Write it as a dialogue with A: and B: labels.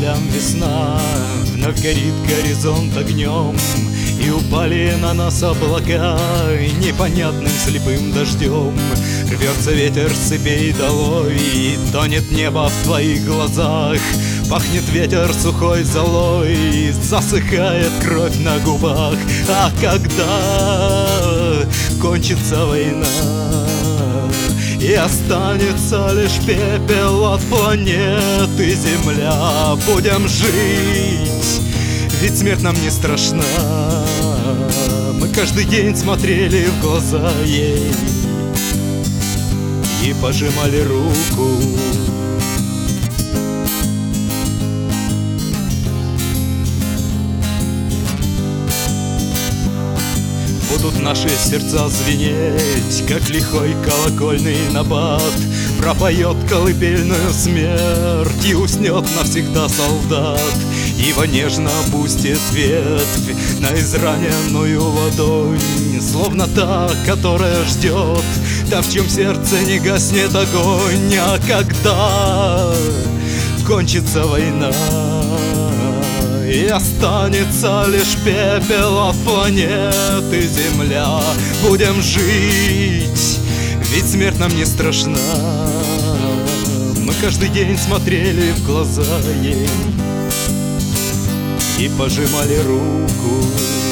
A: полям весна, вновь горит горизонт огнем, и упали на нас облака непонятным слепым дождем. Рвется ветер с цепей долой, и тонет небо в твоих глазах. Пахнет ветер сухой золой, засыхает кровь на губах. А когда кончится война и останется лишь пепел от планеты Земля, будем жить, ведь смерть нам не страшна. Мы каждый день смотрели в глаза ей и пожимали руку. Будут наши сердца звенеть, как лихой колокольный набат. Пропоет колыбельную смерть и уснет навсегда солдат. Ива нежно опустит ветвь на израненную ладонь, словно та, которая ждет, та, в чьем сердце не гаснет огонь. А когда кончится война и останется лишь пепел от планеты Земля, будем жить, ведь смерть нам не страшна. Мы каждый день смотрели в глаза ей и пожимали руку.